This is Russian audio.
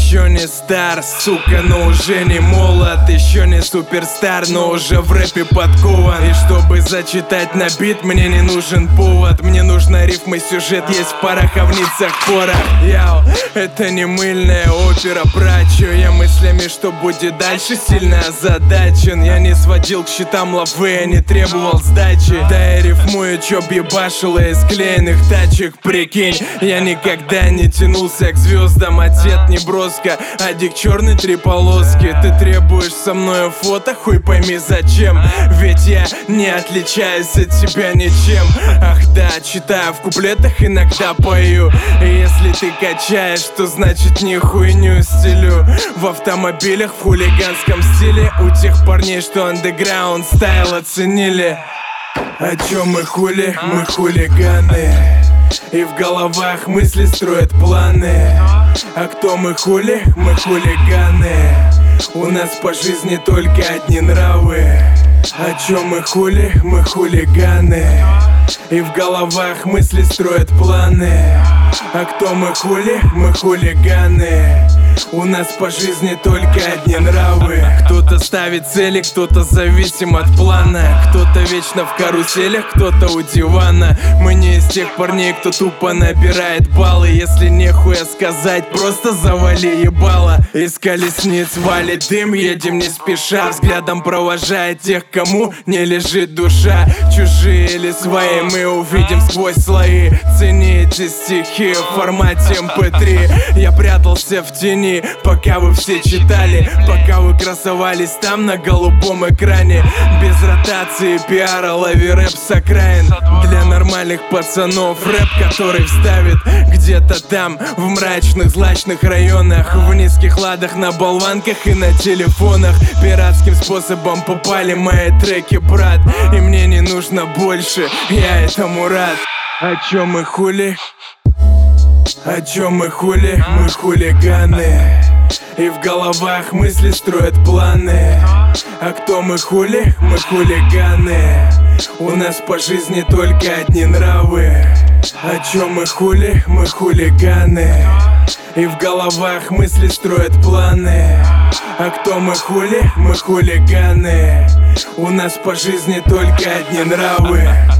еще не стар, сука, но уже не молод. Еще не суперстар, но уже в рэпе подкован. И чтобы зачитать на бит, мне не нужен повод. Мне нужна рифма, сюжет, есть в пороховницах порох. Яу, это не мыльная опера, брачу. Я мыслями, что будет дальше, сильно озадачен. Я не сводил к счетам лавы, я не требовал сдачи. Да я рифмую, чё б ебашил из клеенных тачек, прикинь. Я никогда не тянулся к звездам, одет не броско, одик черный 3 полоски. Ты требуешь со мною фото, хуй пойми зачем. Ведь я не отличаюсь от тебя ничем. Ах да, читаю в куплетах, иногда пою. И если ты качаешь, то значит не хуйню стилю. В автомобилях в хулиганском стиле у тех парней, что андеграунд стайл оценили. О чем мы хули? Мы хулиганы. И в головах мысли строят планы. А кто мы хули? Мы хулиганы. У нас по жизни только одни нравы. О чем мы хули? Мы хулиганы. И в головах мысли строят планы. А кто мы хули? Мы хулиганы. У нас по жизни только одни нравы. Кто-то ставит цели, кто-то зависим от плана. Кто-то вечно в каруселях, кто-то у дивана. Мы не из тех парней, кто тупо набирает баллы. Если нехуя сказать, просто завали ебало. Из колесниц валит дым, едем не спеша. Взглядом провожая тех, кому не лежит душа. Чужие или свои, мы увидим сквозь слои. Цените стихи в формате MP3. Я прятался в тени, пока вы все читали, пока вы красовались там на голубом экране. Без ротации пиара, лови рэп с окраин. Для нормальных пацанов рэп, который вставит где-то там, в мрачных, злачных районах. В низких ладах, на болванках и на телефонах. Пиратским способом попали мои треки, брат. И мне не нужно больше, я этому рад. О чем мы хули? О чем мы хули? Мы хулиганы. И в головах мысли строят планы. А кто мы хули? Мы хулиганы. У нас по жизни только одни нравы. О чем мы хули? Мы хулиганы. И в головах мысли строят планы. А кто мы хули? Мы хулиганы. У нас по жизни только одни нравы.